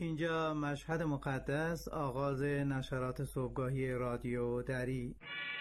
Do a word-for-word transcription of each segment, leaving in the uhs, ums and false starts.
اینجا مشهد مقدس، آغاز نشرات صبحگاهی رادیو دری.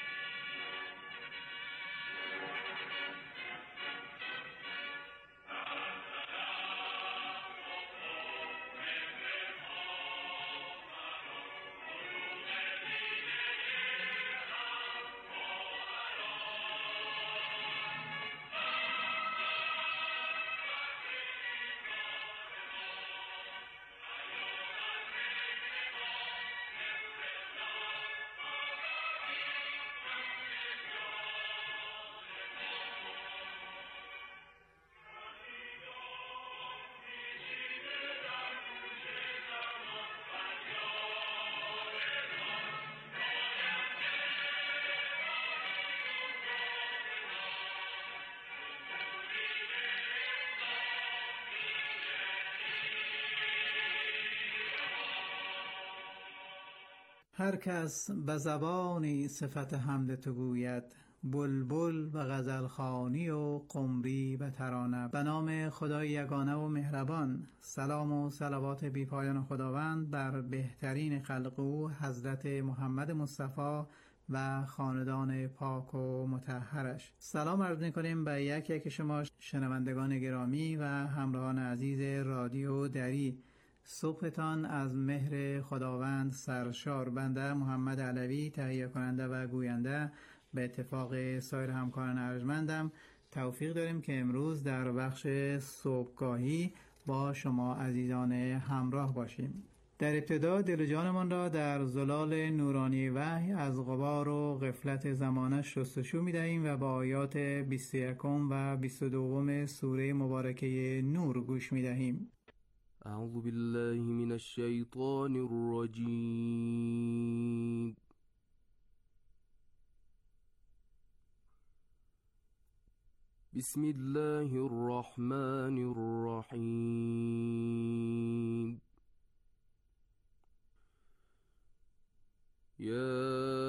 هر کس به زبانی صفت حمد تو گوید، بلبل و غزل خوانی و قمری به ترانه. به نام خدای یگانه و مهربان، سلام و صلوات بی پایان خداوند بر بهترین خلق او حضرت محمد مصطفی و خاندان پاک و مطهرش. سلام عرض می‌کنیم به یک یک شما شنوندگان گرامی و همراهان عزیز رادیو دری. صبحتان از مهر خداوند سرشار. بنده محمد علوی، تهیه کننده و گوینده، به اتفاق سایر همکاران ارجمندم توفیق داریم که امروز در بخش صبحگاهی با شما عزیزان همراه باشیم. در ابتدا دل و جانمان را در زلال نورانی وحی از غبار و غفلت زمانه شستشو می‌دهیم و با آیات بیست و یکم و بیست و دوم سوره مبارکه نور گوش می‌دهیم. اعوذ بالله من الشیطان الرجیم. بسم الله الرحمن الرحیم. یا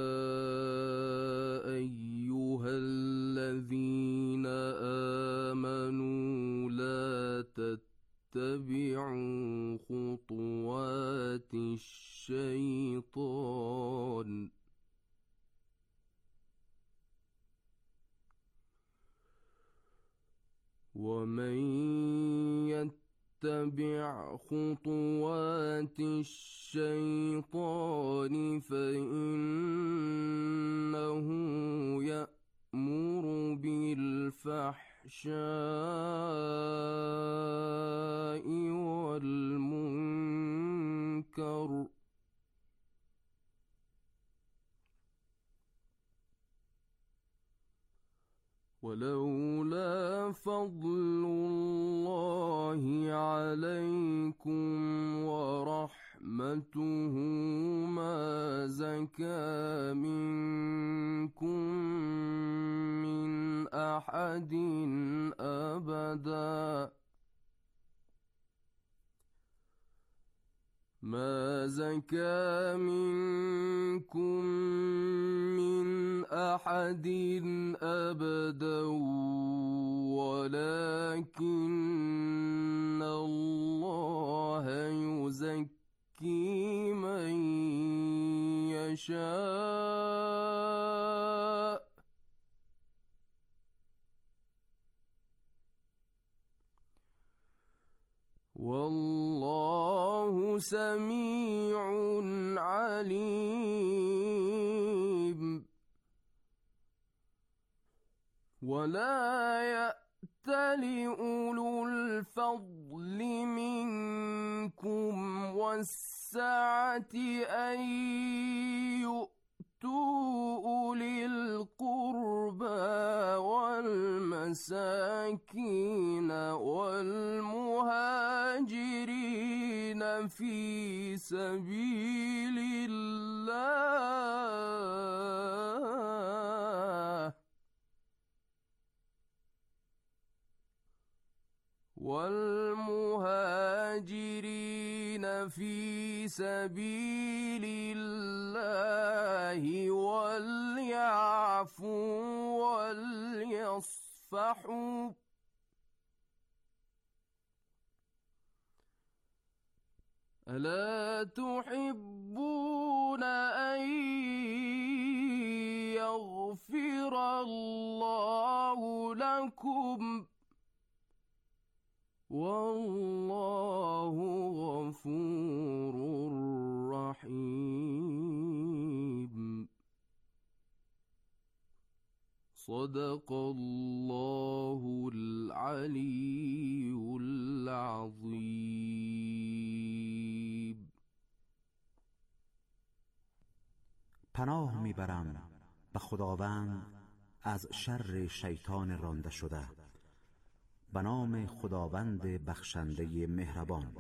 ایها الذین آمنوا لا تتبعوا اتبعوا خطوات الشيطان ومن يتبع خطوات الشيطان فإنه يأمر بالفحشاء الفحشاء والمنكر ولولا فضل الله عليكم ورحمته ما زكى منكم من أحد أبدا ما زكى منكم من أحد أبدا ولكن الله يزكي من يشاء والله سميع عليم. ولا يأتل أولو الفضل منكم والسعة أن يؤتوا أولي القربى والمساكين والمهاجرين في سبيل الله والمهاجرين في سبيل الله وليعفوا وليصفحوا ألا تحبون أن يغفر الله لكم والله غفور رحيم. صدق الله العلي العظيم. پناه میبرم به خداوند از شر شیطان رانده شده. به نام خداوند بخشنده مهربان.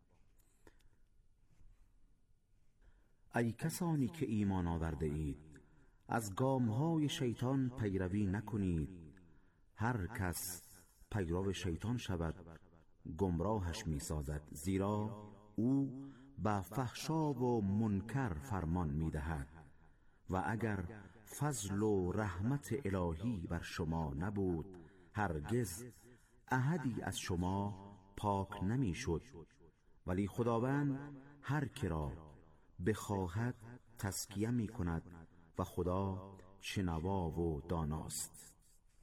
ای کسانی که ایمان آورده اید، از گامهای شیطان پیروی نکنید. هر کس پیرو شیطان شود گمراهش می‌سازد، زیرا او به فحشا و منکر فرمان می‌دهد. و اگر فضل و رحمت الهی بر شما نبود، هرگز احدی از شما پاک نمی‌شد. ولی خداوند هر که را بخواهد تزکیه می‌کند و خدا شنوا و داناست.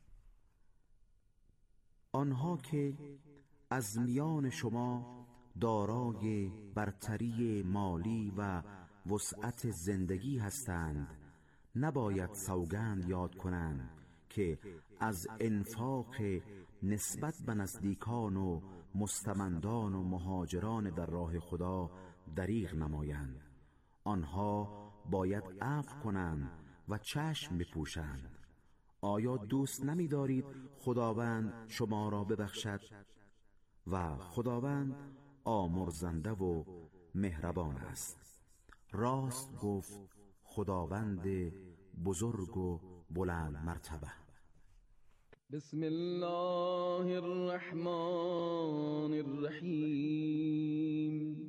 آنها که از میان شما دارای برتری مالی و وسعت زندگی هستند، نباید سوگند یاد کنند که از انفاق نسبت به نزدیکان و مستمندان و مهاجران در راه خدا دریغ نمایند. آنها باید عفو کنند و چشم بپوشند. آیا دوست نمی دارید خداوند شما را ببخشد؟ و خداوند آمرزنده و مهربان است. راست گفت خداوند بزرگ و بلند مرتبه. بسم الله الرحمن الرحیم.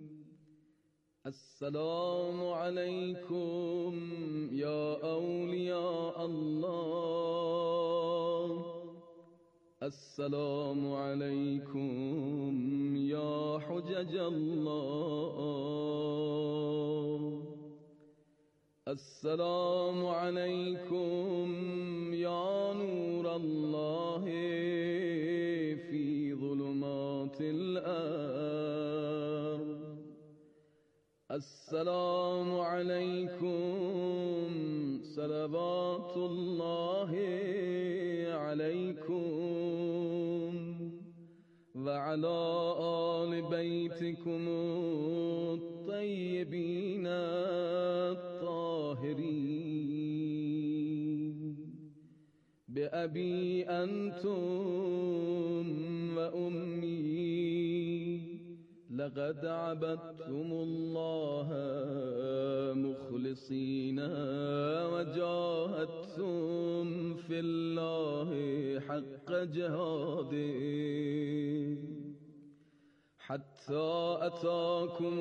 السلام علیکم یا اولیاء الله. السلام علیکم یا حجج الله. السلام علیکم یا نور الله فی ظلمات الارض. السلام علیکم صلوات الله علیکم و علی آل بیتکم الطیبین الطاهرین. بأبی انتم و امی لقد عبدتم الله مخلصین و جاهدتم فی الله حق جهاده حتی اتاکم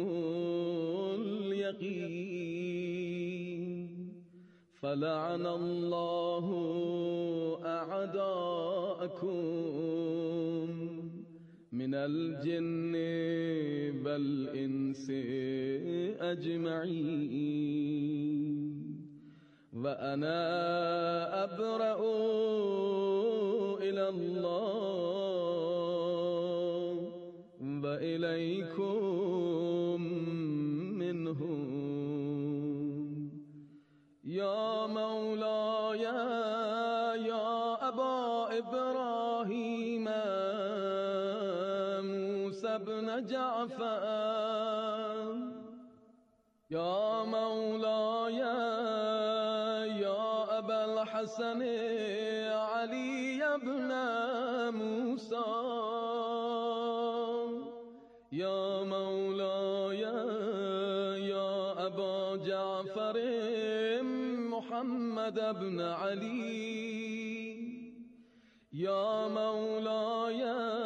الیقین. فلعن الله اعداءکم من الجن والانس اجمعین. و انا ابرأ الی الله و الیکم منهم. یا مولاي یا ابا ابراهیم موسی بن جعفر. یا مولاي یا ابا الحسن علی بن موسی. یا مولاي یا ابا جعفر محمد بن علی. یا مولاي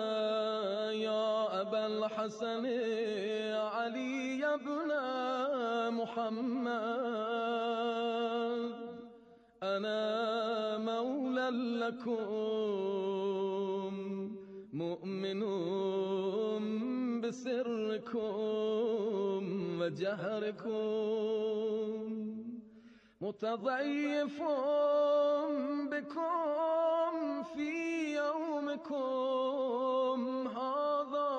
یا ابا الحسن علی بن محمد. انا مولا لكم مؤمن بسركم جهركم متضعف بكم في يومكم هذا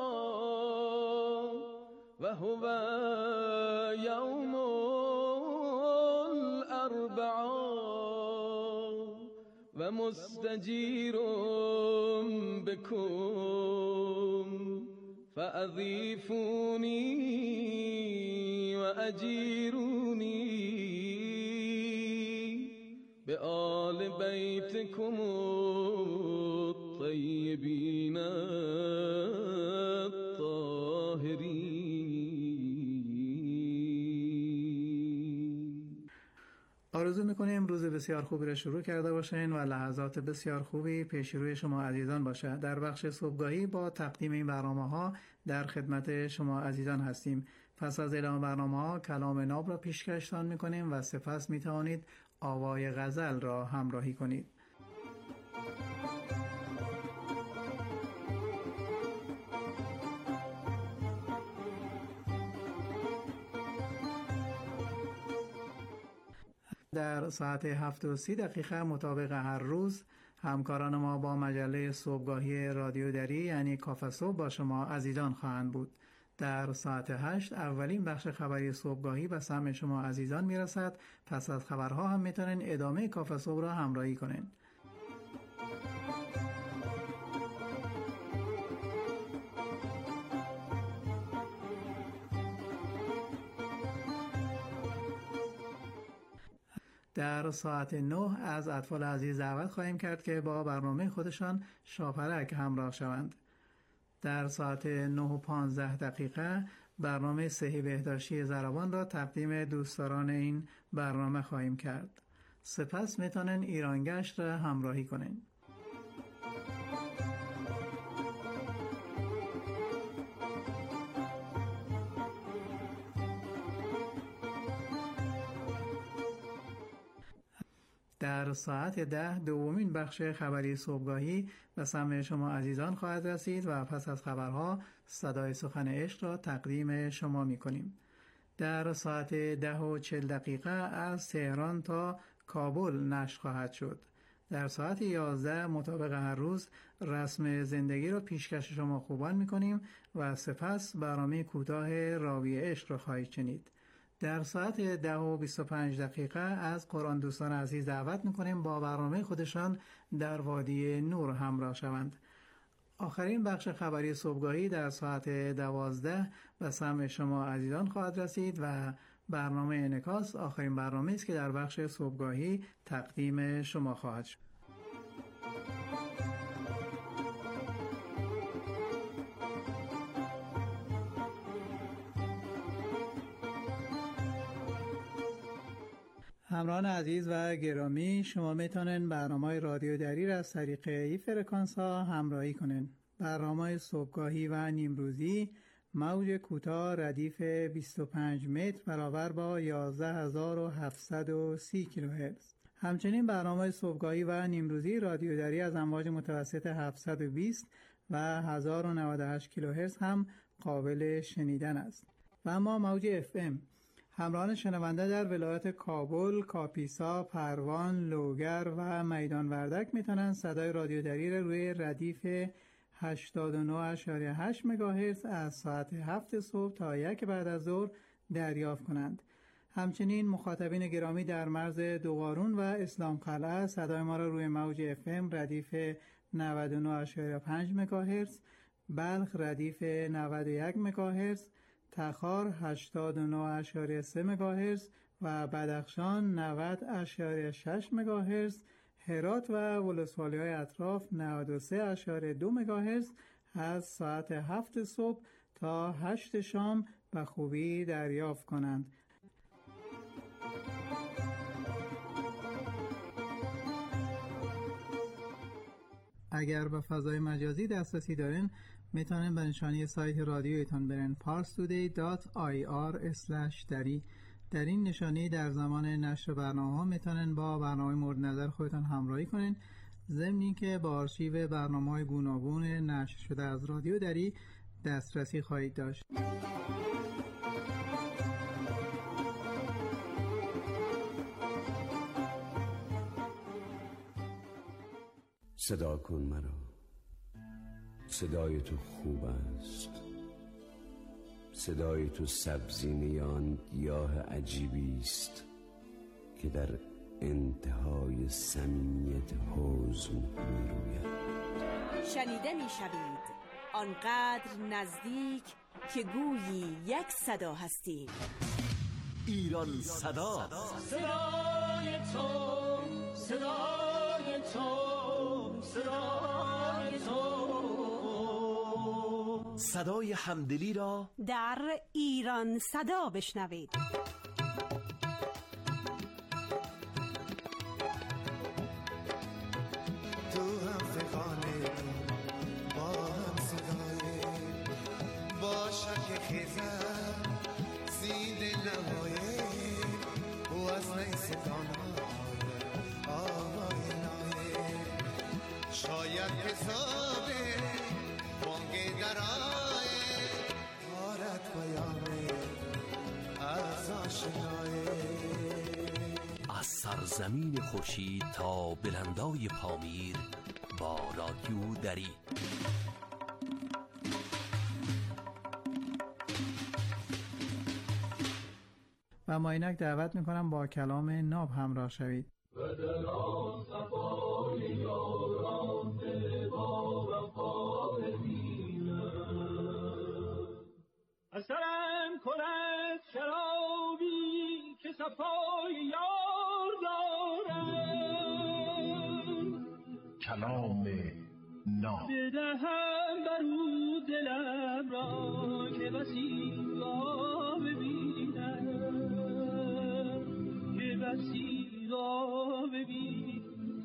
وهو يوم الأربعاء ومستجير بكم فأضيفوني وأجيروني بآل بيتكم الطيبين الطاهرين. آرزو میکنیم روز بسیار خوبی را شروع کرده باشین و لحظات بسیار خوبی پیش روی شما عزیزان باشه. در بخش صبحگاهی با تقدیم این برنامه ها در خدمت شما عزیزان هستیم. پس از اعلام برنامه ها کلام ناب را پیشکشتان میکنیم و سپس میتوانید آوای غزل را همراهی کنید. در ساعت هفت و سی دقیقه مطابق هر روز همکاران ما با مجله صبحگاهی رادیو دری یعنی کافه صبح با شما عزیزان خواهند بود. در ساعت هشت اولین بخش خبری صبحگاهی به سمع شما عزیزان میرسد. پس از خبرها هم میتونین ادامه کافه صبح را همراهی کنین. در ساعت نه از اطفال عزیز دعوت خواهیم کرد که با برنامه خودشان شاپرک همراه شوند. در ساعت نه و پانزده دقیقه برنامه صحی بهداشتی ضربان را تقدیم دوستداران این برنامه خواهیم کرد. سپس میتونن ایرانگشت را همراهی کنین. در ساعت ده دومین بخش خبری صبحگاهی به سمع شما عزیزان خواهد رسید و پس از خبرها صدای سخن عشق را تقدیم شما می کنیم. در ساعت ده و چل دقیقه از تهران تا کابل نشر خواهد شد. در ساعت یازده مطابق هر روز رسم زندگی را پیشکش شما خوبان می کنیم و سپس برنامه کوتاه راوی عشق را خواهید شنید. در ساعت ده و بیست و پنج دقیقه از قرآن دوستان عزیز دعوت میکنیم با برنامه خودشان در وادی نور همراه شوند. آخرین بخش خبری صبحگاهی در ساعت دوازده به سمع شما عزیزان خواهد رسید و برنامه انعکاس آخرین برنامه است که در بخش صبحگاهی تقدیم شما خواهد شد. همراهان عزیز و گرامی، شما میتونین برنامه رادیو دری را از طریق این فرکانس ها همراهی کنین. برنامه صبحگاهی و نیمروزی موج کوتاه ردیف بیست و پنج متر برابر با یازده هزار و هفتصد و سی کیلوهرتز. همچنین برنامه صبحگاهی و نیمروزی رادیو دری از امواج متوسط هفتصد و بیست و هزار و نود و هشت کیلوهرتز هم قابل شنیدن است. و اما موج اف ام همراهان شنونده در ولایت کابل، کاپیسا، پروان، لوگر و میدان وردک میتونن صدای رادیو دری را روی ردیف هشتاد و نه و هشت مگاهرتز از ساعت هفت صبح تا یک بعد از ظهر دریافت کنند. همچنین مخاطبین گرامی در مرز دوقارون و اسلام قلعه صدای ما را روی موج اف ام ردیف نود و نه و پنج مگاهرتز، بلخ ردیف نود و یک مگاهرتز، تخار هشتاد و نه و سه مگاهرتز و بدخشان نود و شش مگاهرتز، هرات و ولسوالی‌های اطراف نود و سه و دو مگاهرتز از ساعت هفت صبح تا هشت شام به خوبی دریافت کنند. اگر به فضای مجازی دسترسی دارین میتونن به نشانی سایت رادیویتان برن پارس تودی دات آی آر اسلش دری. در این نشانی در زمان نشر برنامه ها میتونن با برنامه مورد نظر خودتان همراهی کنین، ضمن اینکه با آرشیو برنامه‌های گوناگون نشر شده از رادیو دری دسترسی خواهید داشت. صدا کن مرا، صدای تو خوب است، صدای تو سبزینه آن گیاه عجیبی است که در انتهای صمیمیت حزن می روید. شنیده می شوید آنقدر نزدیک که گویی یک صدا هستیم. ایران صدا، صدای تو، صدای تو، صدای تو، صدای همدلی را در ایران صدا بشنوید. تو هم فقانه با هم صدای با شک خیزم زید نمایه و از نیست دانای آوای نایه شاید حسابه بانگ درای آرد بیامه از آشنایه. از سرزمین خورشید تا بلندای پامیر با رادیو دری. و ما اینک دعوت میکنم با کلام ناب همراه شوید. و در آن صفای یاران با وفا ببینم از سرم کند شرابی که صفای یار دارم کلام ناب بدهم بر او دلم را که بسی را ببینم که بسی را ببینم.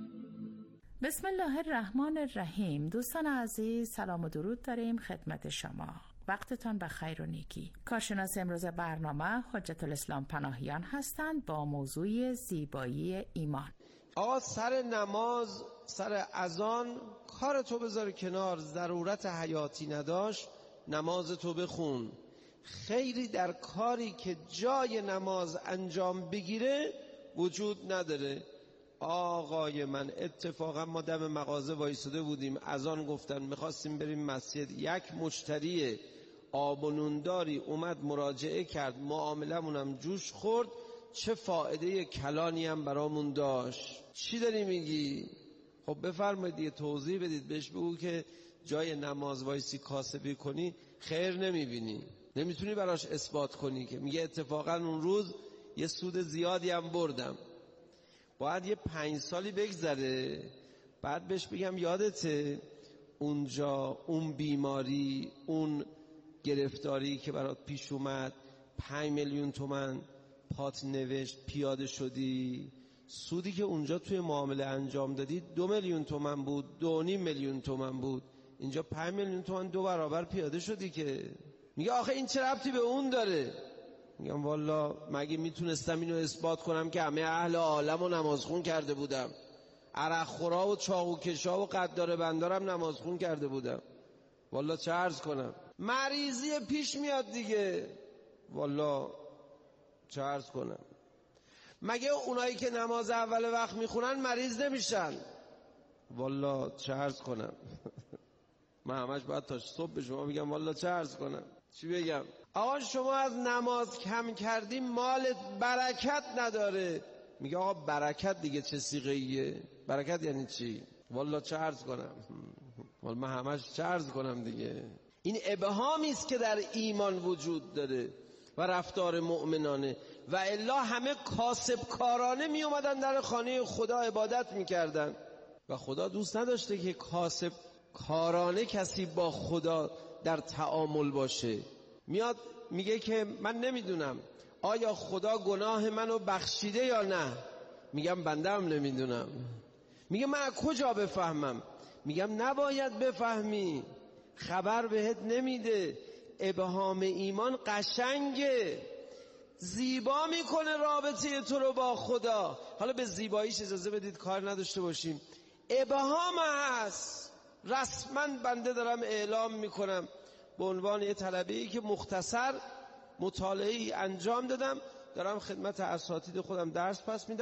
بسم الله الرحمن الرحیم. دوستان عزیز سلام و درود داریم خدمت شما. وقتتان بخیر و نیکی. کارشناس امروز برنامه حجت الاسلام پناهیان هستند با موضوع زیبایی ایمان. آقا سر نماز، سر اذان کار تو بذار کنار، ضرورت حیاتی نداشت نماز تو بخون. خیری در کاری که جای نماز انجام بگیره وجود نداره. آقای من اتفاقا ما دم مغازه وایساده بودیم، اذان گفتن میخواستیم بریم مسجد، یک مشتری آب و نونداری اومد مراجعه کرد، معاملمونم جوش خورد، چه فایده کلانی هم برامون داشت. چی داری میگی؟ خب بفرمایید یه توضیح بدید، بهش بگو که جای نماز وایسی کاسبی کنی خیر نمیبینی، نمیتونی براش اثبات کنی که میگه اتفاقا اون روز یه سود زیادی هم بردم. باید یه پنج سالی بگذره بعد بهش بگم یادته اونجا اون بیماری، اون گرفتاری که برات پیش اومد، پنج میلیون تومن پات نوشت، پیاده شدی، سودی که اونجا توی معامله انجام دادی دو میلیون تومن بود، دو نیم میلیون تومن بود، اینجا پنج میلیون تومن دو برابر پیاده شدی. که میگه آخه این چه ربطی به اون داره؟ میگم والا مگه میتونستم اینو اثبات کنم که همه اهل عالم و نمازخون کرده بودم، عرق خورا و چاقو کشا و قدار بندارم نمازخون کرده بودم، والا چه عرض کنم؟ مریضی پیش میاد دیگه، والا چه عرض کنم؟ مگه اونایی که نماز اول وقت میخونن مریض نمیشن؟ والا چه عرض کنم؟ من همش باید تا صبح به شما بگم والا چه عرض کنم؟ چی بگم؟ آقا شما از نماز کم کردی مالت برکت نداره. میگه آقا برکت دیگه چه صیغه ایه؟ برکت یعنی چی؟ والا چه عرض کنم؟ والا من همش چه عرض کنم دیگه؟ این ابهامی است که در ایمان وجود داره و رفتار مؤمنانه، و الا همه کاسب کارانه می اومدن در خانه خدا عبادت میکردن و خدا دوست نداشته که کاسب کارانه کسی با خدا در تعامل باشه. میاد میگه که من نمیدونم آیا خدا گناه منو بخشیده یا نه؟ میگم بنده هم نمیدونم. میگه من کجا بفهمم؟ میگم نباید بفهمی، خبر بهت نمیده. ابهام ایمان قشنگه، زیبا میکنه رابطه تو رو با خدا. حالا به زیباییش اجازه بدید کار نداشته باشیم، ابهام هست. رسما بنده دارم اعلام میکنم به عنوان یه طلبه‌ای که مختصر مطالعه‌ای انجام دادم، دارم خدمت اساتید خودم درس پس میدم و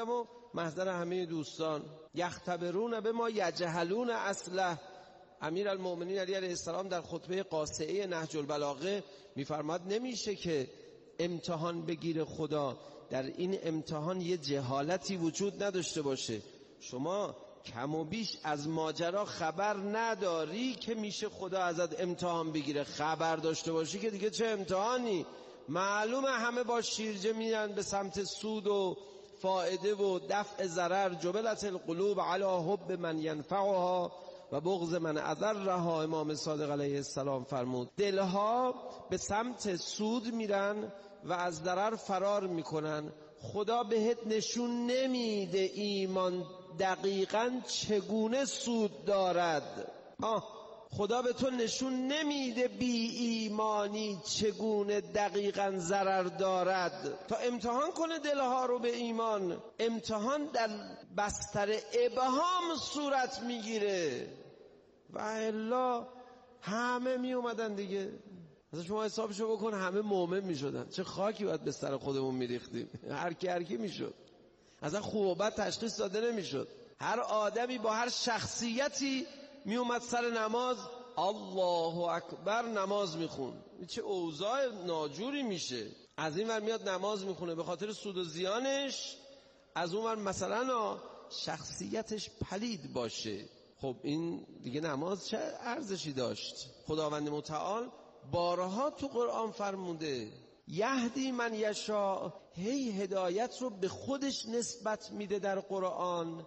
محضر همه دوستان، یختبرون به ما یجهلون اصله. امیرالمؤمنین علی علیه السلام در خطبه قاصعه نهج البلاغه میفرماد نمیشه که امتحان بگیره خدا، در این امتحان یه جهالتی وجود نداشته باشه. شما کم و بیش از ماجرا خبر نداری که میشه خدا ازت امتحان بگیره. خبر داشته باشی که دیگه چه امتحانی. معلومه همه با شیرجه میرن به سمت سود و فائده و دفع ضرر. جبلت القلوب علی حب من ینفعها و بغض من اضرها. امام صادق علیه السلام فرمود دلها به سمت سود میرن و از ضرر فرار میکنن. خدا بهت نشون نمیده ایمان دقیقاً چگونه سود دارد. آه خدا به تو نشون نمیده بی ایمانی چگونه دقیقاً ضرر دارد تا امتحان کنه دلها رو به ایمان. امتحان در بستر ابهام صورت میگیره و الا همه می اومدن دیگه. مثلا شما حسابشو بکن همه مؤمن می شدن، چه خاکی باید به سر خودمون می ریختیم. هر کی هر کی می شد. اصلا خوب و بد تشخیص داده نمی شد. هر آدمی با هر شخصیتی می اومد سر نماز الله اکبر نماز می خون. چه اوضاع ناجوری میشه. از این ور میاد نماز می خونه به خاطر سود و زیانش، از اون ور مثلا شخصیتش پلید باشه. خب این دیگه نماز چه ارزشی داشت؟ خداوند متعال بارها تو قرآن فرموده یهدی من یشاء، هی هدایت رو به خودش نسبت میده در قرآن.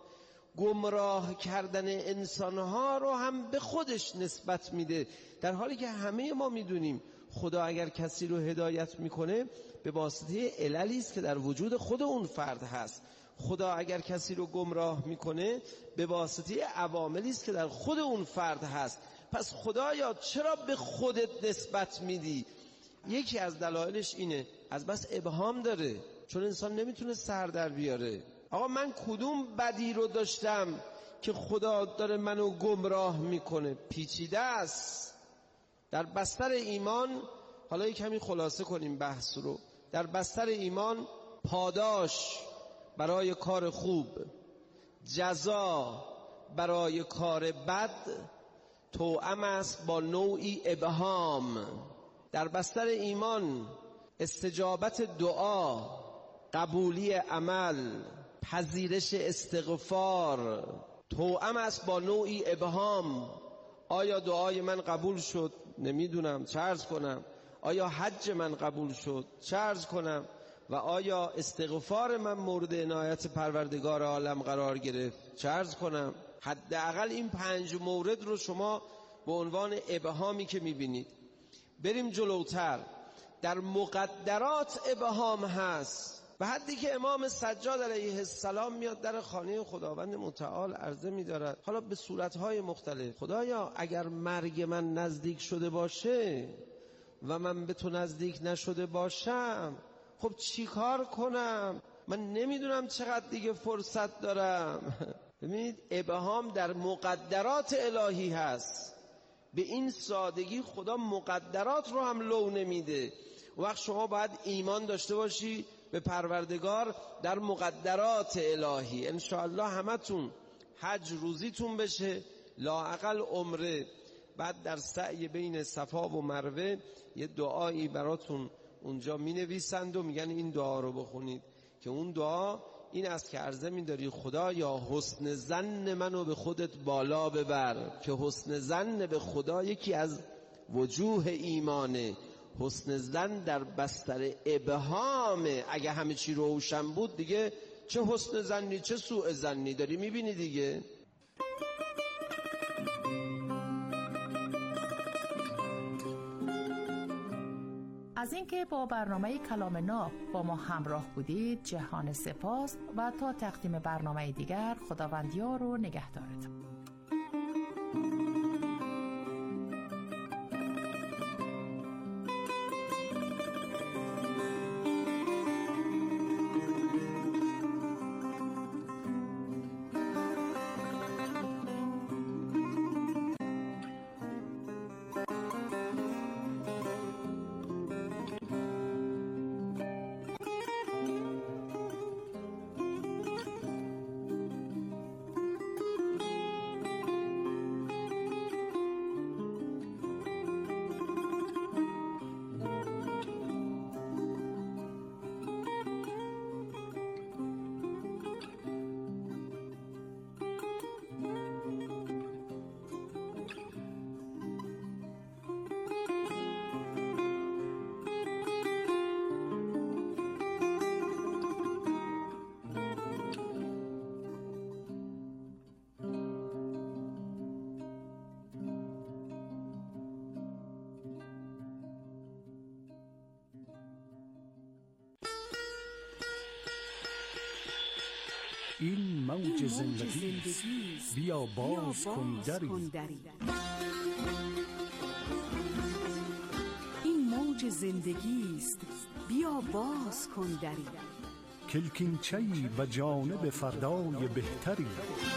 گمراه کردن انسانها رو هم به خودش نسبت میده، در حالی که همه ما میدونیم خدا اگر کسی رو هدایت میکنه به واسطه عللی است که در وجود خود اون فرد هست. خدا اگر کسی رو گمراه میکنه به واسطه عواملی است که در خود اون فرد هست. پس خدایا چرا به خودت نسبت میدی؟ یکی از دلایلش اینه از بس ابهام داره، چون انسان نمیتونه سر در بیاره. آقا من کدوم بدی رو داشتم که خدا داره منو گمراه میکنه؟ پیچیده است. در بستر ایمان، حالا یک کمی خلاصه کنیم بحث رو، در بستر ایمان پاداش برای کار خوب، جزا برای کار بد توأم است با نوعی ابهام. در بستر ایمان استجابت دعا، قبولی عمل، پذیرش استغفار توأم است با نوعی ابهام. آیا دعای من قبول شد؟ نمیدونم، چه عرض کنم؟ آیا حج من قبول شد؟ چه عرض کنم؟ و آیا استغفار من مورد عنایت پروردگار عالم قرار گرفت؟ چه عرض کنم؟ حداقل این پنج مورد رو شما به عنوان ابهامی که میبینید. بریم جلوتر، در مقدرات ابهام هست. و حدی که امام سجاد علیه السلام میاد در خانه خداوند متعال عرضه می‌دارد، حالا به صورت‌های مختلف، خدایا اگر مرگ من نزدیک شده باشه و من به تو نزدیک نشده باشم، خب چی کار کنم؟ من نمیدونم چقدر دیگه فرصت دارم. ببینید ابهام در مقدرات الهی هست. به این سادگی خدا مقدرات رو هم لو نمیده. وقت شما باید ایمان داشته باشی به پروردگار در مقدرات الهی. انشاءالله همتون حج روزیتون بشه، لااقل عمره. بعد در سعی بین صفا و مروه یه دعایی براتون اونجا می نویسند و میگن این دعا رو بخونید، که اون دعا این است که عرضه می داری خدا یا حسن ظن منو به خودت بالا ببر. که حسن ظن به خدا یکی از وجوه ایمانه. حسن ظن در بستر ابهامه. اگه همه چی روشن بود دیگه چه حسن ظنی چه سوء ظنی داری میبینی دیگه. از اینکه با برنامه کلام ناب با ما همراه بودید جهان سپاس و تا تقدیم برنامه دیگر خداوند یار و نگهدارتون. این موج زندگی است، بیا باز کن دری. این موج زندگی است، بیا باز کن دری. کلکینچه‌ای به جانب فردای بهتری.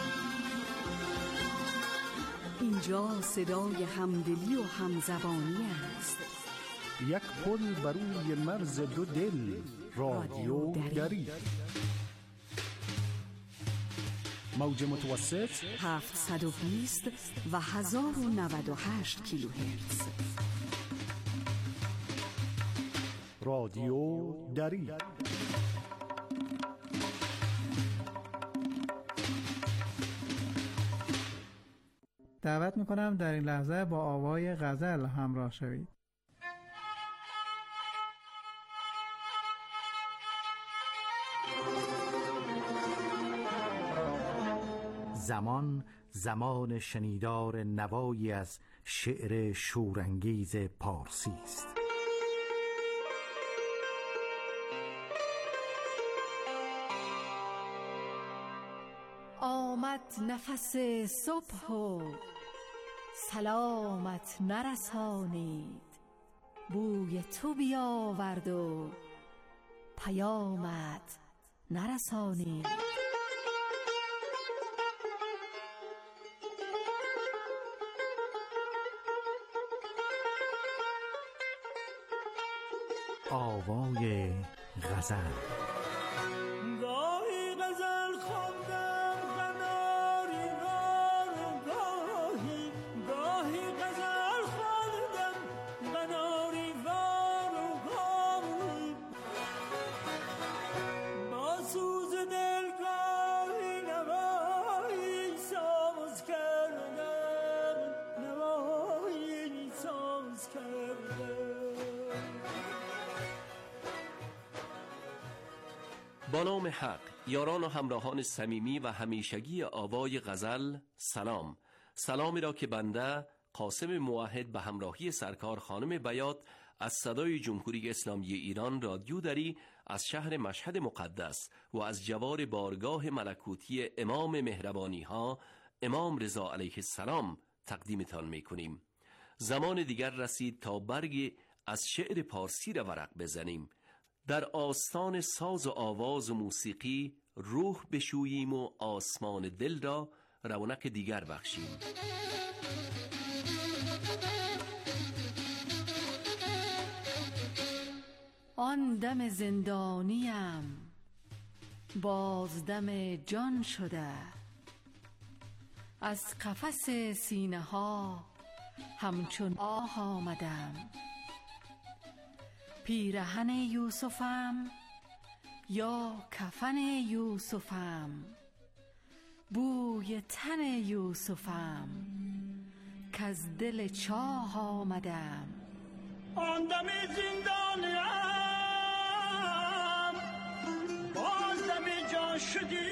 اینجا صدای همدلی و همزبانی است. یک پل بر روی مرز دو دل، رادیو دری. موج متوسط هفتصد و بیست و هزار و نود و هشت کیلوهرتز. رادیو دری. دعوت میکنم در این لحظه با آوای غزل همراه شوید. زمان زمان شنیدار نوایی از شعر شورانگیز پارسی است. آمد نفس صبح و سلامت نرسانید، بوی تو بیاورد و پیامت نرسانید. آوای غزل. گاهی غزل خواندم قناری وار و گاهی گاهی غزل خواندم قناری وار و گاهی با سوز دل گاهی نوایی ساز کردم نوایی ساز کردم. با نام حق، یاران و همراهان صمیمی و همیشگی آوای غزل، سلام. سلامی را که بنده قاسم موحد به همراهی سرکار خانم بیات از صدای جمهوری اسلامی ایران رادیو دری از شهر مشهد مقدس و از جوار بارگاه ملکوتی امام مهربانی ها امام رضا علیه السلام تقدیمتان می کنیم. زمان دیگر رسید تا برگ از شعر پارسی را ورق بزنیم، در آستان ساز و آواز و موسیقی روح بشوییم و آسمان دل را رونق دیگر بخشیم. آن دم زندانیم بازدم جان شده، از قفس سینه ها همچون آه آمدم. پیرهن یوسفم یا کفن یوسفم، بوی تن یوسفم کز دل چاه آمدم. آن دم زندانیم باز دم جان شدی،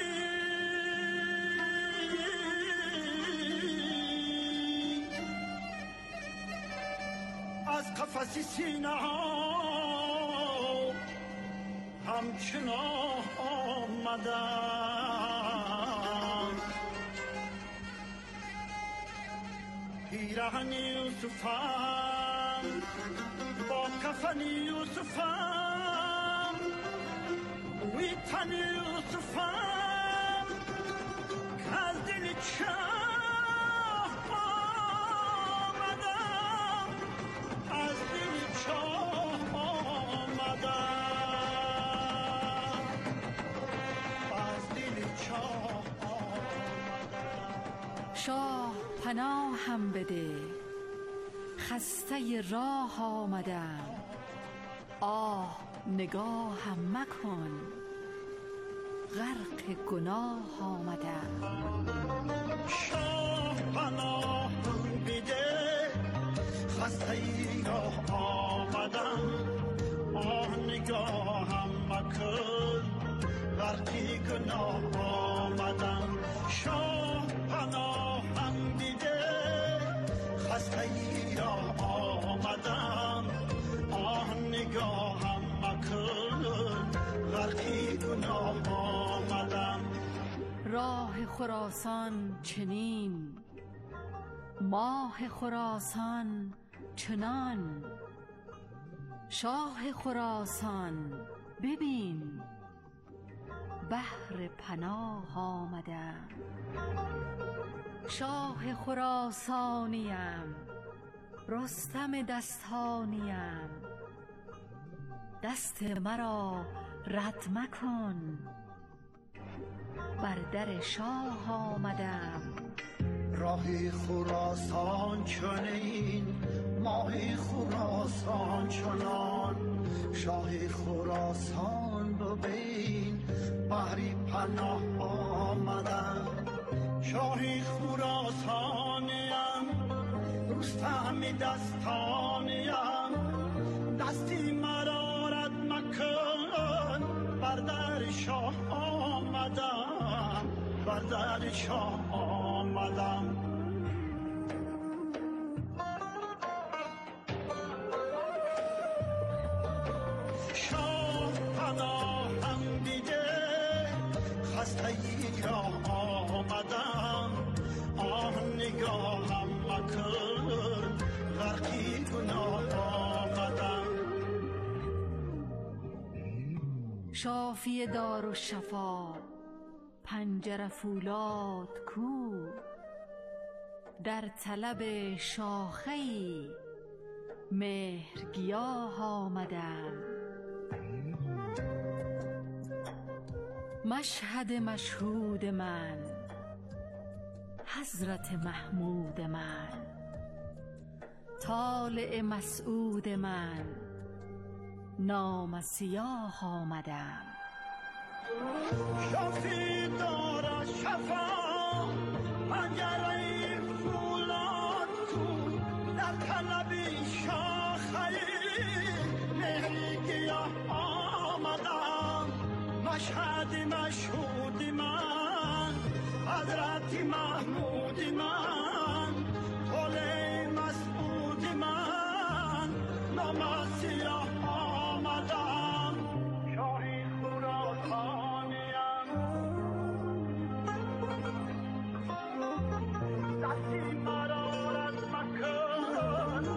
از قفس سینه ها همچون آمدم. پیرهن یوسفم با کفن یوسفم، بوی تن یوسفم کز دل چاه آمدم، از دل چاه آمدم، از دل چاه آمدم. شاه پناهم بده، خسته راه آمدم. آه نگاهم مکن، غرق گناه آمدم. شاه پناهم بده، خسته راه آمدم. آه نگاهم مکن، غرق گناه آمدم. شاه پناهم بده، خسته راه آمدم. آه نگاهم مکن، غرقی گناه آمدم. خراسان چنین، ماه خراسان چنان، شاه خراسان ببین، بهر پناه آمدم. شاه خراسانیم، رستم دستانیم، دست مرا رد مکن، بر در شاه آمدم. راه خراسان چنین، ماه خراسان چنان، شاه خراسان ببین، بهری پناه آمدم. شاه خراسانیم، رستم دستانیم، دستی مرا رد مکن، بر در شاه آمدم، بر در شاه آمدم. شاه پناهم دیده، خستگی را آمدم، آه نگاهم مکن، غرقی گناه آمدم. شافی دارالشفا، پنجره فولاد کو، در طلب شاخه‌ای مهرگیاه آمدم. مشهد مشهود من، حضرت محمود من، طالع مسعود من، نام سیاه آمدم. شافی دارد شفا، پنجره فولاد کو، در طلب شاخه مهرگیاه آمدم. مشهد مشهود من، حضرت محمود من، طالع مسعود من، نام سیاه آمدم. شاهی خراسانیم، دستی مرا رد مکن،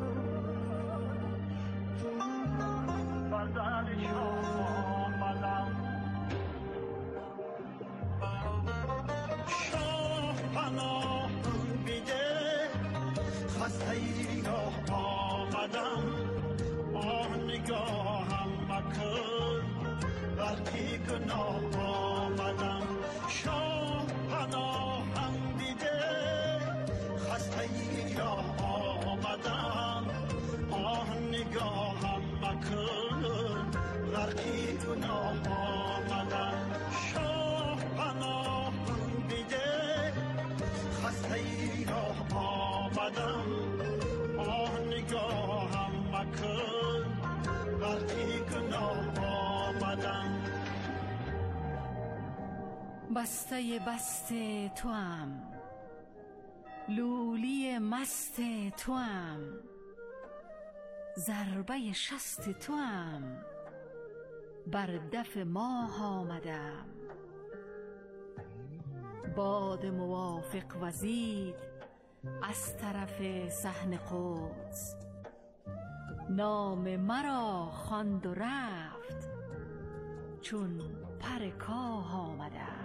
بر در شاه آمدم. شاه پناه بیده، خستگی را آمدم، آه نگاهم مکن، غرقی گناه آمدم. شاه پناهم دیده، خستگی را آمدم، آه نگاهم مکن، غرقی گناه آمدم. شاه پناهم دیده، خستگی را آمدم، آه نگاهم مکن، غرقی گناه آمدم. بسته بست توام، لولی مست توام، ضربه شست توام، بر دف ماه آمدم. باد موافق وزید از طرف صحن قدس، نام مرا خواند و رفت، چون پر کاه آمدم.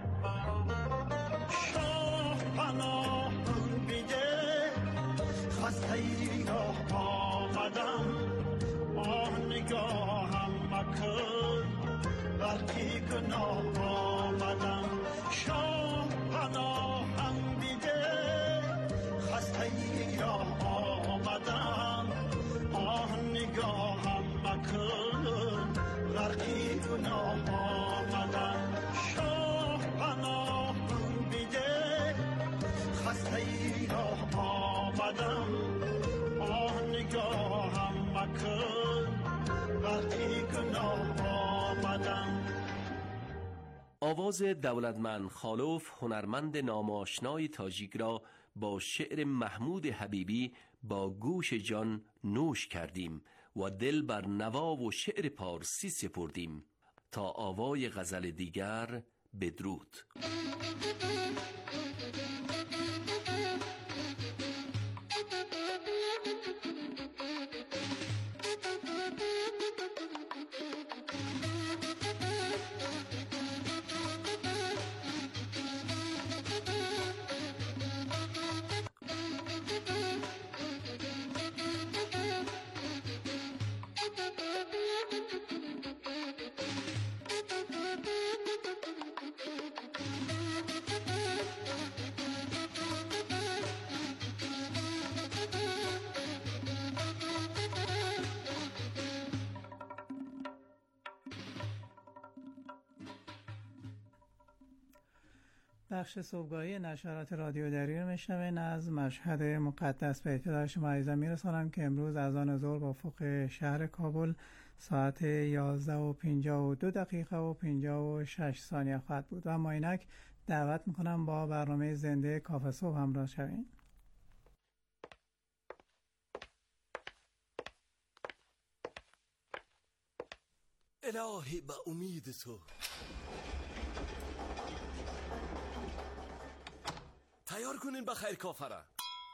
شاه پناه بیده، خستگی را آمدم، آه نگاهم مکن، غرقی گناه آمدم. شاه پناهم بیده، خستگی را آمدم، آه نگاهم مکن، غرقی گناه آمدم. شاه پناهم بیده، خستگی را آمدم، آه نگاهم مکن، غرقی گناه آمدم. آواز دولتمند خالوف، هنرمند ناماشنای تاجیک را با شعر محمود حبیبی با گوش جان نوش کردیم و دل بر نوا و شعر پارسی سپردیم. تا آوای غزل دیگر بدرود. بخش صبحگاهی نشرات رادیو دری رو میشنوین. از مشهد مقدس به اطلاع شما عزیزان میرسانم که امروز اذان ظهر با افق شهر کابل ساعت یازده و پنجاه و دو دقیقه و پنجاه و شش ثانیه خواهد بود و اما اینک دعوت میکنم با برنامه زنده کافه صبح همراه شوین. الهی به امید تو تیار کنین بخیر کافره.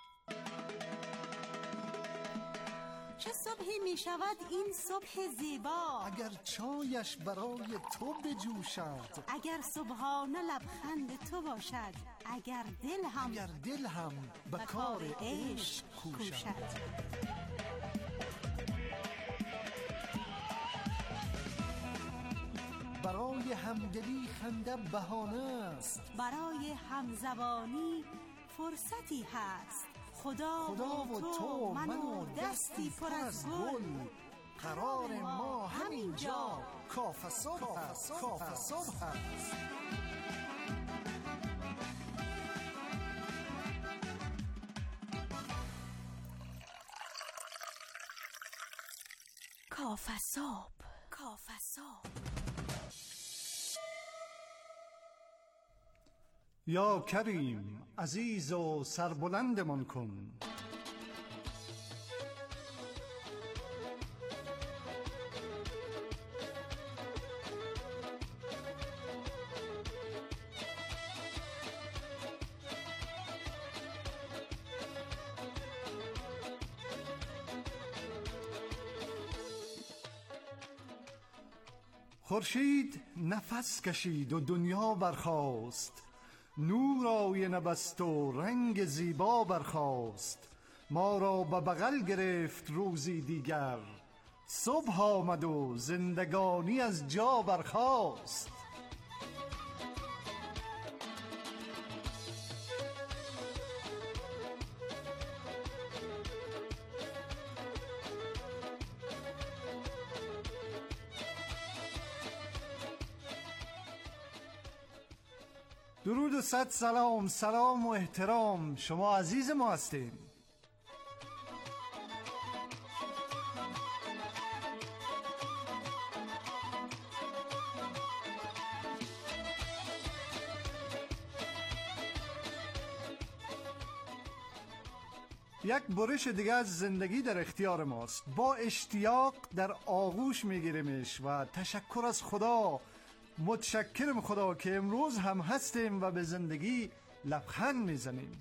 چه صبحی می شود این صبح زیبا، اگر چایش برای تو بجوشد، اگر صبحانه لبخند تو باشد، اگر دل هم اگر دل هم به کار عشق کوشد. برای همدلی خنده بهانه است، برای همزبانی فرصتی هست. خدا, خدا و تو من و دستی پر از گل، قرار ما همینجا کافه صبح هست. کافه صبح هست. کافه صبح، کافه صبح. یا کریم عزیز و سربلندمان کن، خورشید نفس کشید و دنیا برخاست، نور آینه بست و رنگ زیبا برخاست. ما را به بغل گرفت روزی دیگر، صبح آمد و زندگانی از جا برخاست. درود و صد سلام، سلام و احترام، شما عزیز ما هستین. یک برش دیگه از زندگی در اختیار ماست. با اشتیاق در آغوش میگیریمش و تشکر از خدا، متشکرم خدا که امروز هم هستیم و به زندگی لبخند میزنیم.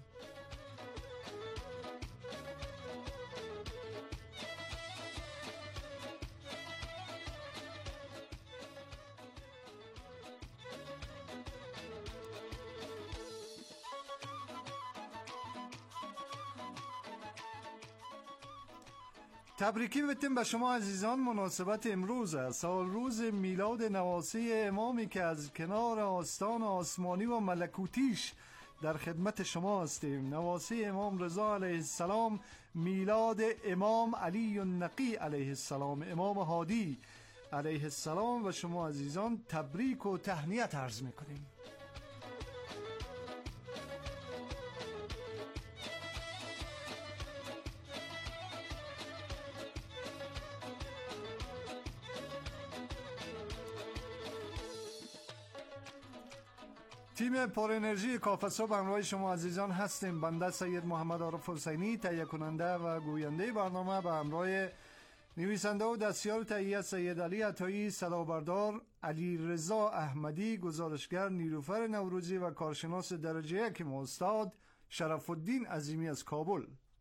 تبریکی بتیم به شما عزیزان مناسبت امروز است، سال روز میلاد نواسی امامی که از کنار آستان آسمانی و ملکوتیش در خدمت شما هستیم. نواسی امام رضا علیه السلام، میلاد امام علی النقی علیه السلام، امام هادی علیه السلام و شما عزیزان تبریک و تهنیت عرض میکنیم. تیم پر انرژی کافه صبح همراه شما عزیزان هستیم. بنده سید محمد عارف حسینی، تهیه کننده و گوینده برنامه، به همراه نویسنده و دستیار تهیه سید علی عطایی، صدابردار علی رضا احمدی، گزارشگر نیلوفر نوروزی و کارشناس درجه یک ما استاد شرف الدین عظیمی از کابل.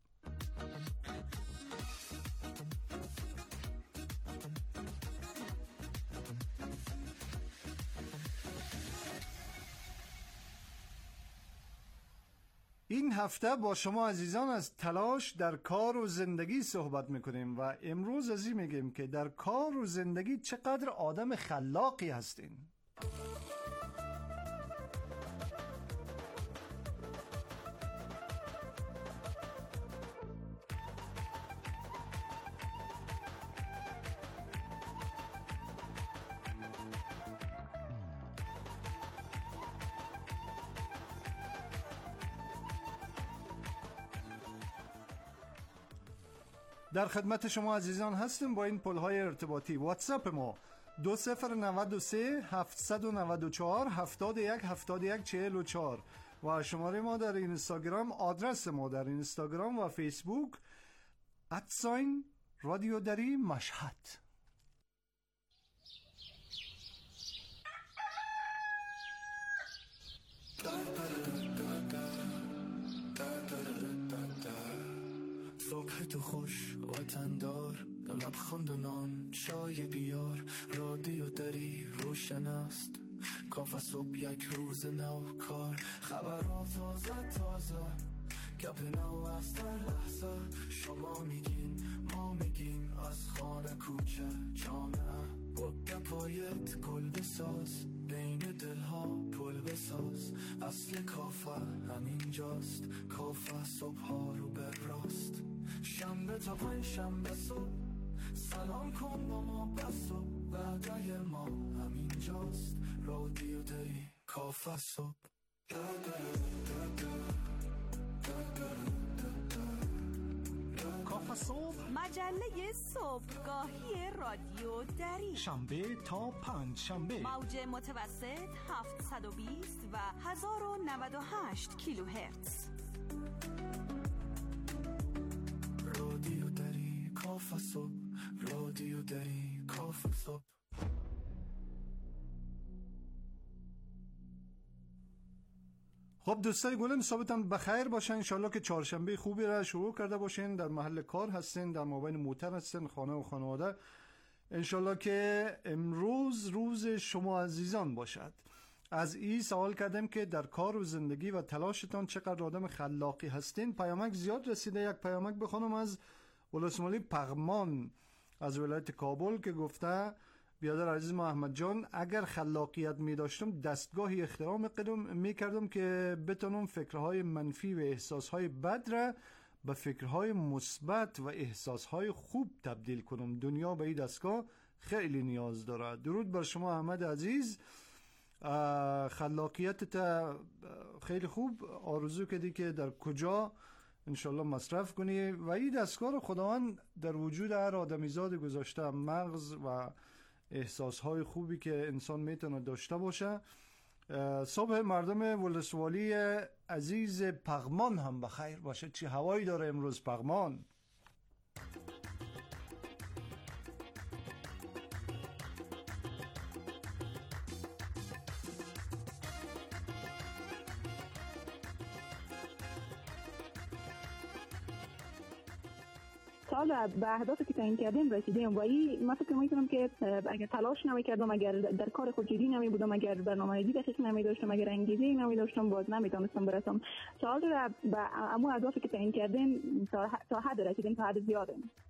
این هفته با شما عزیزان از تلاش در کار و زندگی صحبت میکنیم و امروز از این میگیم که در کار و زندگی چقدر آدم خلاقی هستین. در خدمت شما عزیزان هستیم با این پل‌های ارتباطی. واتساپ ما دو صفر نود و سه هفتصد و نود و چهار هفتاد و یک هفتاد و یک چهل و چهار و شماره ما در اینستاگرام، آدرس ما در اینستاگرام و فیسبوک ادساین رادیو دری مشهد. صبح تو خوش وطندار، لبخند و نان چای بیار، رادیو دری روشن است، کافه صبح یک روز نو کار، خبرها تازه تازه، گپ نو از در لحظه، شما میگین ما میگیم، از خانه کوچه جامعه، با گپایت گل بساز، بین دلها پل بساز، اصل کافه همینجاست، کافه صبح ها رو بر راست، شنبه تا پنج شنبه صبح، سلام کن با ما بس و وعده ما همینجاست، رادیو دری کافه صبح. کافه صبح، مجله صبحگاهی رادیو دری، شنبه تا پنج شنبه، موج متوسط هفتصد و بیست و هزار و نود و هشت کیلوهرتز. رادیو دری کافه صبح، رادیو دری کافه صبح. خب دوستای گلم، صبحتان بخیر باشه. انشالله که چهارشنبه خوبی را شروع کرده باشین، در محل کار هستین، در مابین موتر هستین، خانه و خانواده. انشالله که امروز روز شما عزیزان باشد. از این سوال کردم که در کار و زندگی و تلاشتان چقدر آدم خلاقی هستین. پیامک زیاد رسیده. یک پیامک بخونم از ولسوالی پغمان از ولایت کابل که گفته: بیادر عزیز ما احمد جان، اگر خلاقیت می داشتم دستگاهی اختراع می کردم که بتونم فکرهای منفی و احساسهای بد را به فکرهای مثبت و احساسهای خوب تبدیل کنم. دنیا به این دستگاه خیلی نیاز داره. درود بر شما احمد عزیز. خلاقیتت خیلی خوب. آرزو کردی که در کجا انشالله مصرف کنی و این دستگاه رو خداوند در وجود هر آدمیزاد گذاشته، مغز و احساسهای خوبی که انسان میتونه داشته باشه. صبح مردم ولسوالی عزیز پغمان هم بخیر باشه. چی هوایی داره امروز پغمان؟ سال به اهدافی که تعیین کردیم رسیدیم و این من فکر می‌کنم که اگر تلاش نمی‌کردم، اگر در کار خود جدی نمی‌بودم، اگر برنامه‌ریزی دقیق نمی‌داشتم، اگر انگیزه نمی‌داشتم، باز نمی‌تونستم برسم. سال را به اما اهدافی که تعیین کردیم تا حد رسیدیم، تا حد زیاده.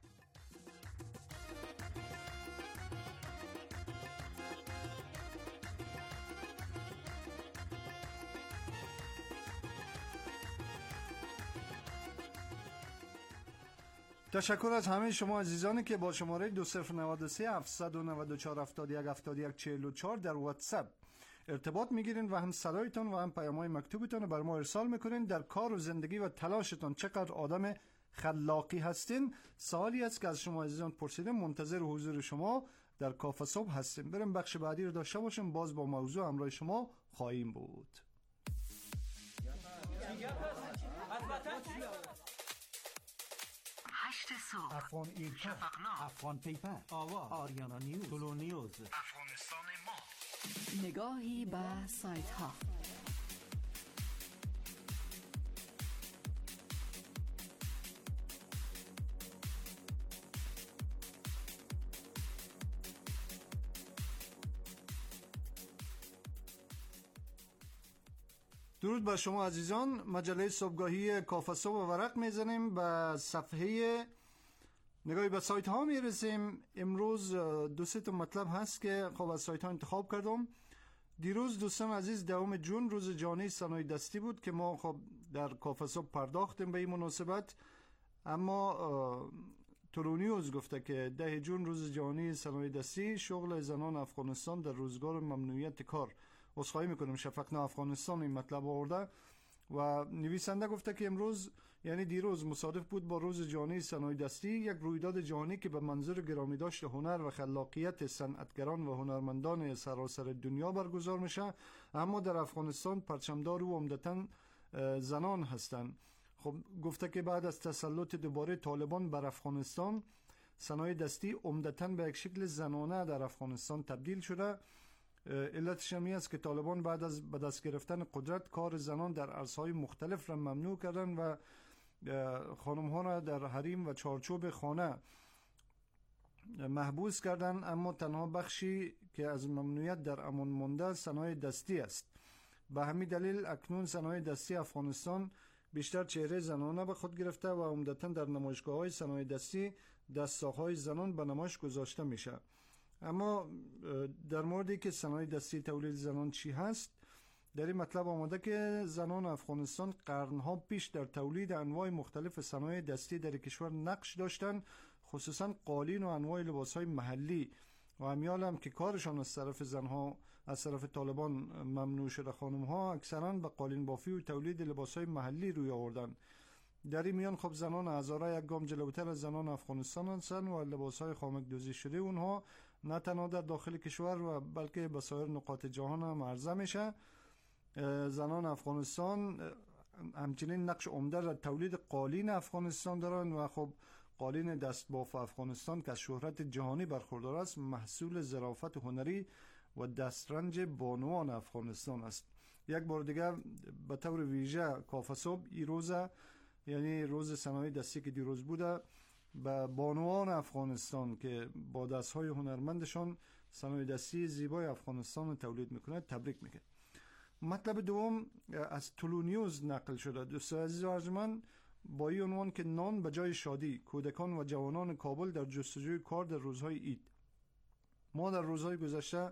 تشکر از همه شما عزیزانی که با شماره دو صفر نود و سه هفتصد و نود و چهار هفتاد و یک هفتاد و یک چهل و چهار در واتساپ ارتباط میگیرین و هم صدایتان و هم پیام‌های مکتوبتان رو بر ما ارسال میکنین. در کار و زندگی و تلاشتان چقدر آدم خلاقی هستین؟ سوالی است که از شما عزیزان پرسیدم. منتظر حضور شما در کافه صبح هستیم. بریم بخش بعدی رو داشته باشیم. باز با موضوع همراه شما خواهیم بود. هشت صبح، افغان ایرکا، شفقنا، افغان پیپر، آوا، آریانا نیوز، تولو نیوز، افغانستان ما. نگاهی به سایت ها. درود بر شما عزیزان. مجله صبحگاهی کافه صبح ورق میزنیم. به صفحه نگاهی به سایت ها میرسیم. امروز دو سه تا مطلب هست که خب از سایت ها انتخاب کردم. دیروز دوستان عزیز دوم جون روز جهانی صنایع دستی بود که ما خب در کافه صبح پرداختیم به این مناسبت. اما تولو نیوز گفته که ده جون روز جهانی صنایع دستی، شغل زنان افغانستان در روزگار ممنوعیت کار. عذرخواهی میکنم، شفقنا افغانستان این مطلب آورده و نویسنده گفته که امروز یعنی دیروز مصادف بود با روز جهانی صنایع دستی، یک رویداد جهانی که به منظور گرامی داشت هنر و خلاقیت صنعتگران و هنرمندان سراسر دنیا برگزار میشه. اما در افغانستان پرچمدار و عمدتاً زنان هستند. خب گفته که بعد از تسلط دوباره طالبان بر افغانستان، صنایع دستی عمدتاً به یک شکل زنانه در افغانستان تبدیل شده. علتش هم است که طالبان بعد از به دست گرفتن قدرت کار زنان در عرصه‌های مختلف را ممنوع کردن و خانم‌ها را در حریم و چارچوب خانه محبوس کردن. اما تنها بخشی که از ممنوعیت در امان مانده صنایع دستی است. به همین دلیل اکنون صنایع دستی افغانستان بیشتر چهره زنانه به خود گرفته و عمدتاً در نمایشگاه‌های صنایع دستی دستساخت‌های زنان به نمایش گذاشته میشه. اما در موردی که صنایع دستی تولید زنان چی هست، در این مطلب آمده که زنان افغانستان قرنها پیش در تولید انواع مختلف صنایع دستی در کشور نقش داشتن، خصوصا قالین و انواع لباسهای محلی و امیال هم که کارشان از طرف زنها از طرف طالبان ممنوع شده. خانمها اکثرا به قالین بافی و تولید لباسهای محلی روی آوردن. در این میان خب زنان هزاره یک گام جلوتر از زنان افغانستان هستند و لباسهای خامک دوزی شده اونها نه تنها در داخل کشور و بلکه به سایر نقاط جهان هم عرضه میشه. زنان افغانستان همچنین نقش عمده در تولید قالین افغانستان دارند و خب قالین دستباف افغانستان که از شهرت جهانی برخوردار است، محصول ظرافت هنری و دسترنج بانوان افغانستان است. یک بار دیگر به طور ویژه کافه صبح این روزه، یعنی روز صنایع دستی که دیروز بوده، به بانوان افغانستان که با دستهای هنرمندشان صنایع دستی زیبای افغانستان رو تولید میکنه تبریک میگه. مطلب دوم از تولو نیوز نقل شده. دوستان عزیز و ارجمند، با این عنوان که نان به جای شادی، کودکان و جوانان کابل در جستجوی کار در روزهای عید. ما در روزهای گذشته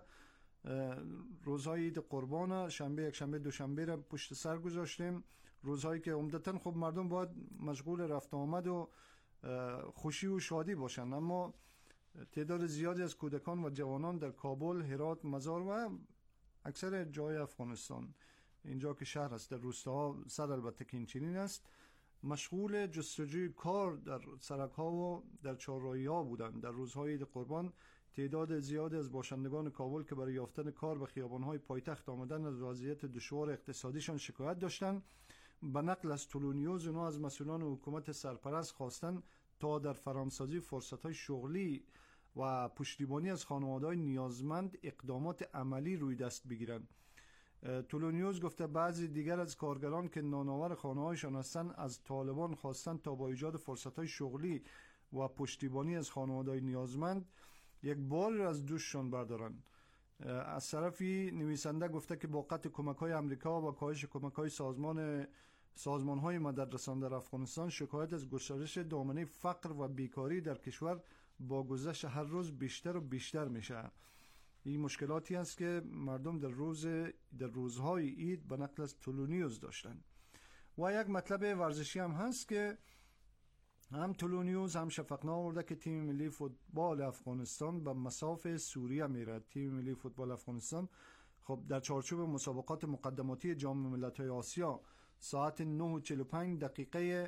روزهای عید قربان، شنبه، یک شنبه، دوشنبه را پشت سر گذاشتیم، روزهایی که عمدتاً خب مردم باید مشغول رفت آمد و خوشی و شادی باشند. اما تعداد زیادی از کودکان و جوانان در کابل، هرات، مزار و اکثر جای افغانستان، اینجا که شهر است، در روستاها صد البته که این چنین است، مشغول جستجوی کار در سرک‌ها و در چهارراهی‌ها بودند. در روزهای عید قربان تعداد زیادی از باشندگان کابل که برای یافتن کار به خیابان‌های پایتخت آمدن از وضعیت دشوار اقتصادیشان شکایت داشتند. به نقل از تولو نیوز اونا از مسئولان حکومت سرپرست خواستن تا در فرامسازی فرصت‌های شغلی و پشتیبانی از خانواده‌های نیازمند اقدامات عملی روی دست بگیرند. تولو نیوز گفته بعضی دیگر از کارگران که نانآور خانه‌هایشان هستند از طالبان خواستن تا با ایجاد فرصت‌های شغلی و پشتیبانی از خانواده‌های نیازمند یک بار از دوششان بردارن. از طرفی نویسنده گفته که با قطع کمک‌های آمریکا و کاهش کمک‌های سازمان سازمان‌های مددرسان در افغانستان، شکایت از گسترش دامنه فقر و بیکاری در کشور با گذشت هر روز بیشتر و بیشتر میشه. این مشکلاتی است که مردم در روز در روزهای عید به نقل از تولو نیوز داشتن. و یک مطلب ورزشی هم هست که هم تولو نیوز هم شفقنا آورده که تیم ملی فوتبال افغانستان به مساف سوریه میره. تیم ملی فوتبال افغانستان خب در چارچوب مسابقات مقدماتی جام ملت‌های آسیا ساعت نه و چهل و پنج دقیقه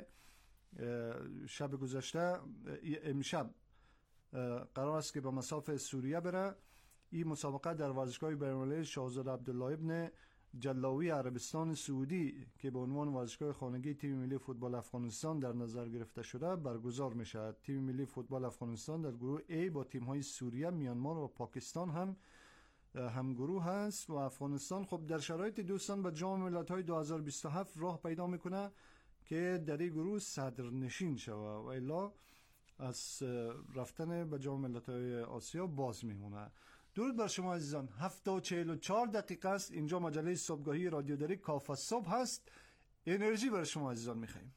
شب گذشته امشب قرار است که به مساف سوریه بره. این مسابقه در ورزشگاه بین‌المللی شاهزاده عبدالله ابن جلاوی عربستان سعودی که به عنوان ورزشگاه خانگی تیم ملی فوتبال افغانستان در نظر گرفته شده برگزار می شود. تیم ملی فوتبال افغانستان در گروه A با تیم های سوریه، میانمار و پاکستان هم همگروه هست و افغانستان خب در شرایط دوستان به جام ملت‌های دو هزار و بیست و هفت راه پیدا میکنه که در این گروه صدرنشین شود و الا از رفتن به جام ملت‌های آسیا باز میمونه. درود بر شما عزیزان. هفت و چهل و چهار دقیقه است. اینجا مجله صبحگاهی رادیو دری کاف صبح هست. انرژی بر شما عزیزان میخوایم.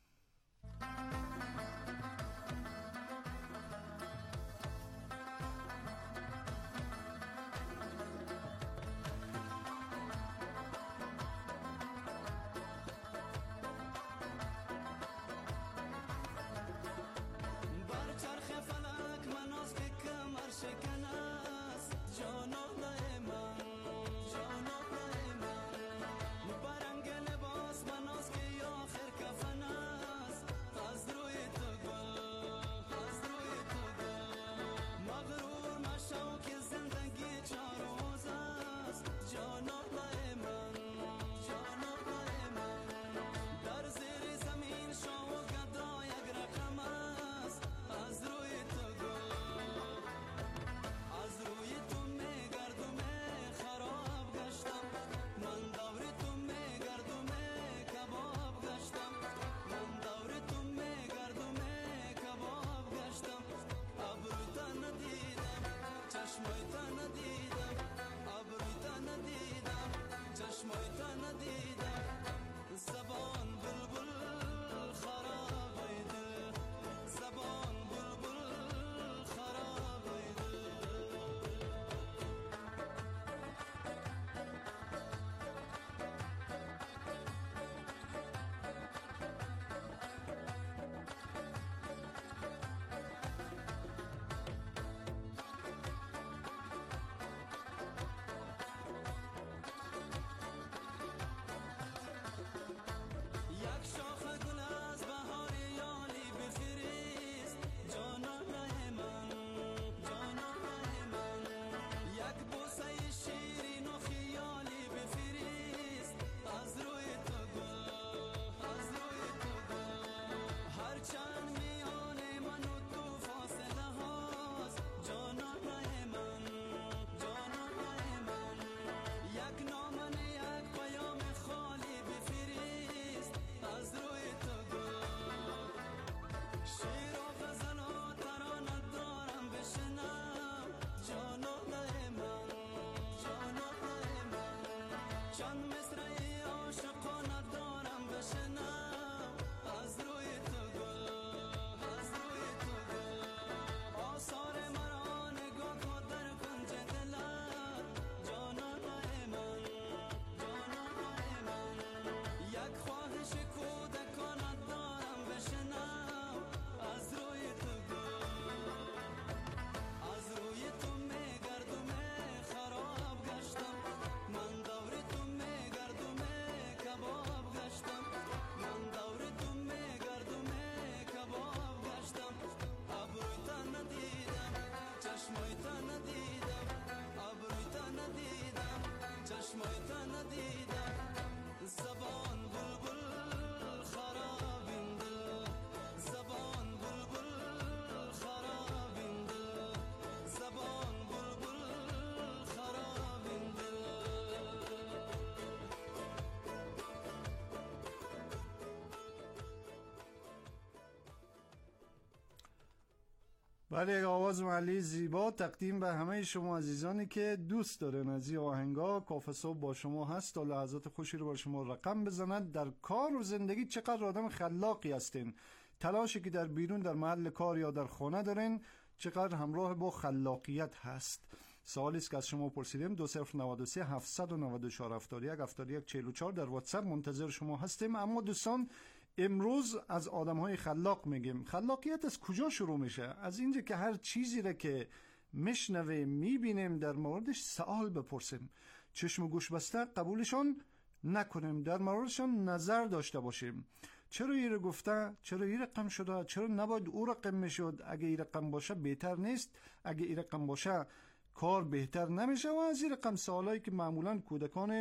بله، یک آواز محلی زیبا تقدیم به همه شما عزیزانی که دوست دارن از این آهنگا. کاف صبح با شما هست تا لحظات خوشی رو با شما رقم بزند. در کار و زندگی چقدر آدم خلاقی هستین. تلاشی که در بیرون در محل کار یا در خانه دارین چقدر همراه با خلاقیت هست. سوالی است که از شما پرسیدیم. دو صفر نود و سه هفتصد و نود و چهار هفتاد و یک هفتاد و یک چهل و چهار در واتساپ منتظر شما هستیم. اما دوستان امروز از آدم‌های خلاق میگیم. خلاقیت از کجا شروع میشه؟ از اینجا که هر چیزی را که میشنویم میبینیم در موردش سوال بپرسیم، چشم و گوش بسته قبولشان نکنیم، در موردشان نظر داشته باشیم. چرا این گفته؟ چرا این رقم شده؟ چرا نباید او رقم میشد؟ اگه این رقم باشه بهتر نیست؟ اگه این رقم باشه کار بهتر نمیشه؟ و از این رقم سوالایی که معمولا کودکان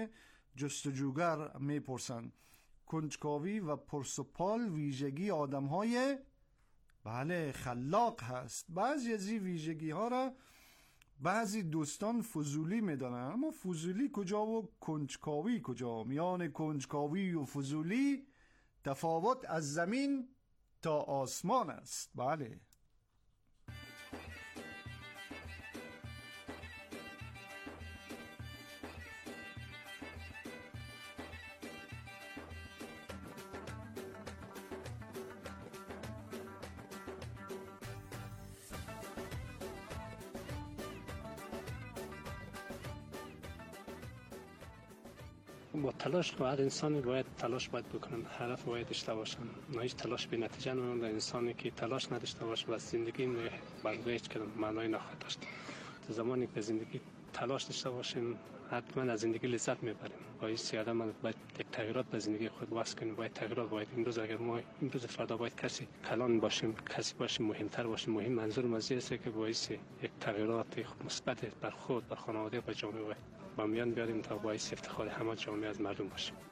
جستجوگر میپرسند. کنجکاوی و پرسپال ویژگی آدم‌های بله خلاق هست. بعضی از این ویژگی ها را بعضی دوستان فضولی میدانند، اما فضولی کجا و کنجکاوی کجا؟ میان کنجکاوی و فضولی تفاوت از زمین تا آسمان است. بله. با تلاش باید انسان باید تلاش باید بکنن، هدف باید داشته باشن. نه هیچ تلاش به نتیجه نمیرسه. انسانی که تلاش نداشته باشه و زندگی برای هیچ کدام معنی نخواهد داشت. تا زمانی که زندگی تلاش داشته باشیم حتما از زندگی لذت میبریم. باید آدم باید یک تغییرات به زندگی خود واسه کنیم. باید تغییرات باید امروز اگر ما امروز فردا باید کسی کلان باشیم، کسی باشیم مهمتر باشیم. مهم منظور مزیه است که باعث یک تغییرات مثبت بر خود، بر خانواده و جامعه با میان بیاریم تا باعث افتخار همه جامعه از مردم باشیم.